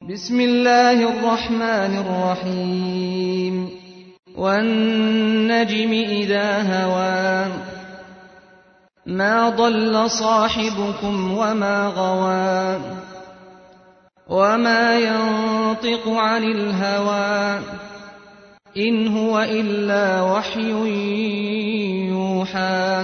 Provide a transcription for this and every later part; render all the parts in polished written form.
بسم الله الرحمن الرحيم والنجم إذا هوى ما ضل صاحبكم وما غوى وما ينطق عن الهوى إن هو إلا وحي يوحى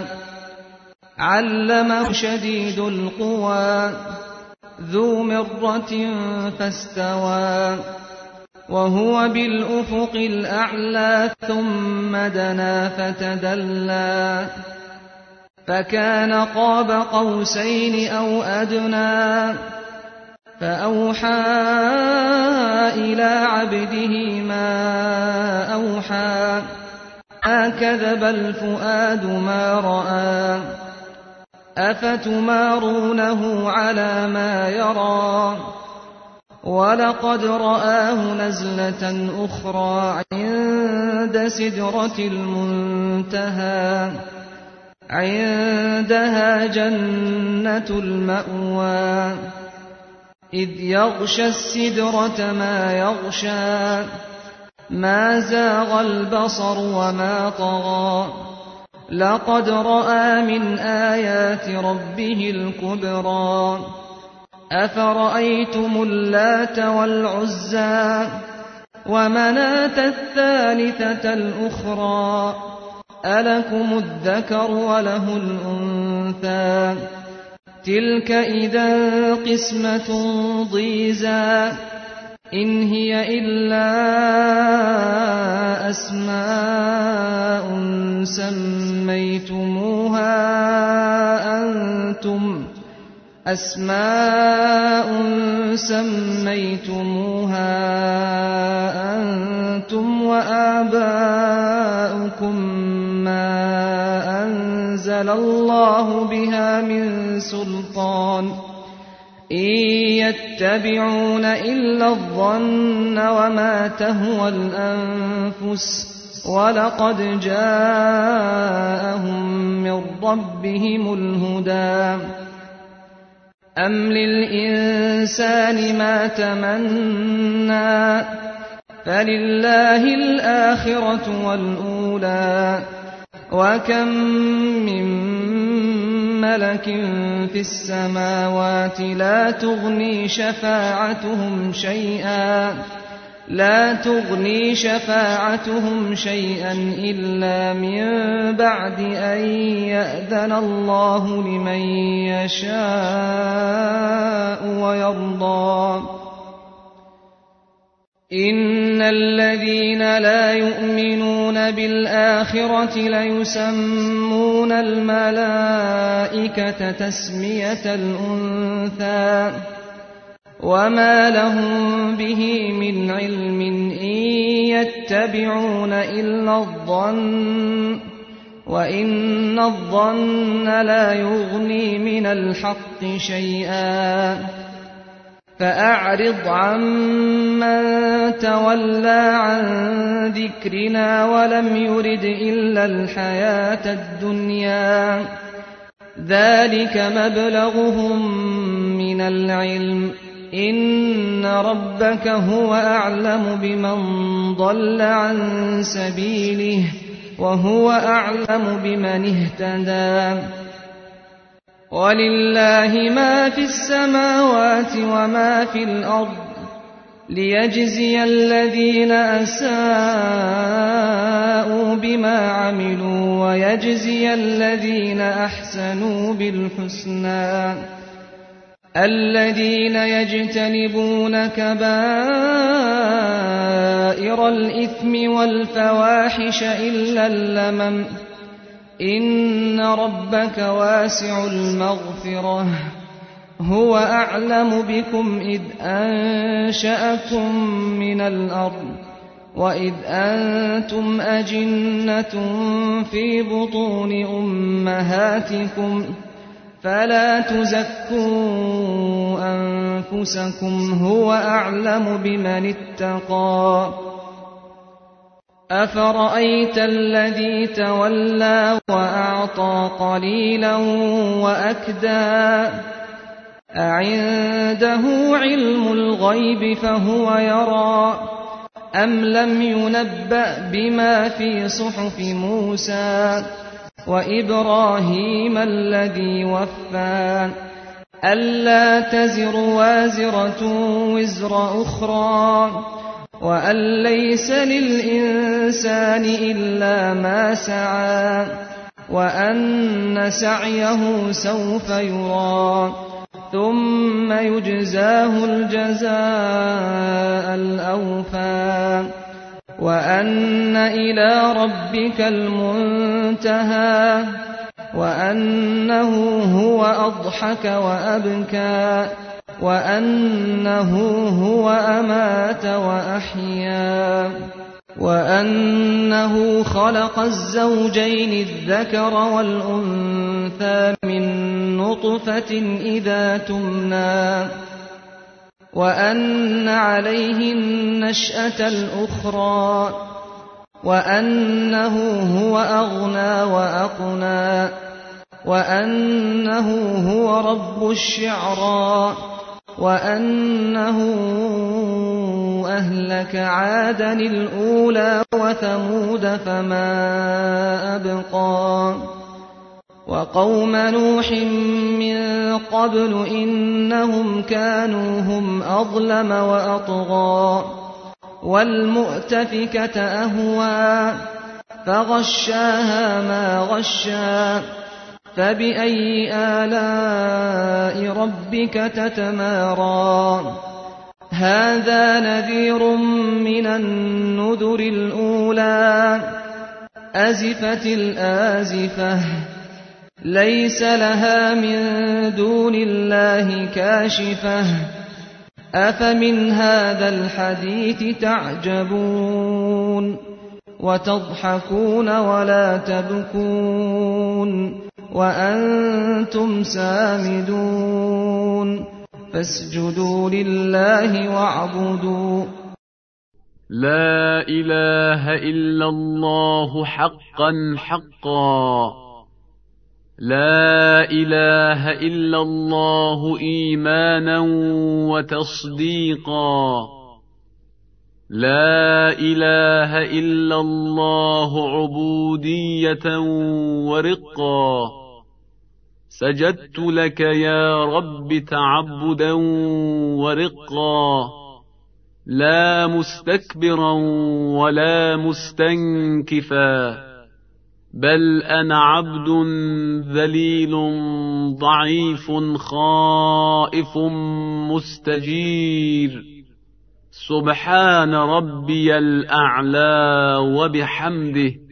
علمه شديد القوى ذو مرة فاستوى وهو بالأفق الأعلى ثم دنا فتدلى فكان قاب قوسين أو أدنى فأوحى إلى عبده ما أوحى ما كذب الفؤاد ما رأى أفتمارونه على ما يرى ولقد رآه نزلة أخرى عند سدرة المنتهى عندها جنة المأوى إذ يغشى السدرة ما يغشى ما زاغ البصر وما طغى لقد رأى من آيات ربه الكبرى أفرأيتم اللات والعزى ومناة الثالثة الأخرى ألكم الذكر وله الأنثى تلك إذا قسمة ضيزى إن هي إلا أسماء سميتموها أنتم وآباؤكم ما أنزل الله بها من سلطان إن يتبعون إلا الظن وما تهوى الأنفس ولقد جاءهم من ربهم الهدى أم للإنسان ما تمنى فلله الآخرة والأولى وكم من ملك في السماوات لا تغني شفاعتهم شيئا إلا من بعد أن يأذن الله لمن يشاء ويرضى إن الذين لا يؤمنون بالآخرة ليسمون الملائكة تسمية الأنثى وما لهم به من علم إن يتبعون إلا الظن وإن الظن لا يغني من الحق شيئا فأعرض عمن تولى عن ذكرنا ولم يرد إلا الحياة الدنيا ذلك مبلغهم من العلم إن ربك هو أعلم بمن ضل عن سبيله وهو أعلم بمن اهتدى ولله ما في السماوات وما في الأرض ليجزي الذين أساءوا بما عملوا ويجزي الذين أحسنوا بالحسنى الذين يجتنبون كبائر الإثم والفواحش إلا اللمم إن ربك واسع المغفرة هو أعلم بكم إذ أنشأكم من الأرض وإذ أنتم أجنة في بطون أمهاتكم فلا تزكوا أنفسكم هو أعلم بمن اتقى أفرأيت الذي تولى وأعطى قليلا وأكدى أعنده علم الغيب فهو يرى أم لم ينبأ بما في صحف موسى وإبراهيم الذي وفى ألا تزر وازرة وزر أخرى وأن ليس للإنسان إلا ما سعى وأن سعيه سوف يرى ثم يجزاه الجزاء الأوفى وأن إلى ربك المنتهى وأنه هو أضحك وأبكى وأنه هو أمات وأحيا وأنه خلق الزوجين الذكر والأنثى من نطفة إذا تمنى وأن عليه النشأة الأخرى وأنه هو أغنى وأقنى وأنه هو رب الشعرى وأنه أهلك عادا الأولى وثمود فما أبقى وقوم نوح من قبل إنهم كانوا هم أظلم وأطغى والمؤتفكة أهوى فغشاها ما غشا فبأي آلاء ربك تتمارى هذا نذير من النذر الأولى أزفت الآزفة ليس لها من دون الله كاشفة أفمن هذا الحديث تعجبون وتضحكون ولا تبكون وأنتم سامدون فاسجدوا لله واعبدوا لا إله إلا الله حقا حقا لا إله إلا الله إيمانا وتصديقا لا إله إلا الله عبودية ورقا سجدت لك يا رب تعبدا ورقا لا مستكبرا ولا مستنكفا بل أنا عبد ذليل ضعيف خائف مستجير سبحان ربي الأعلى وبحمده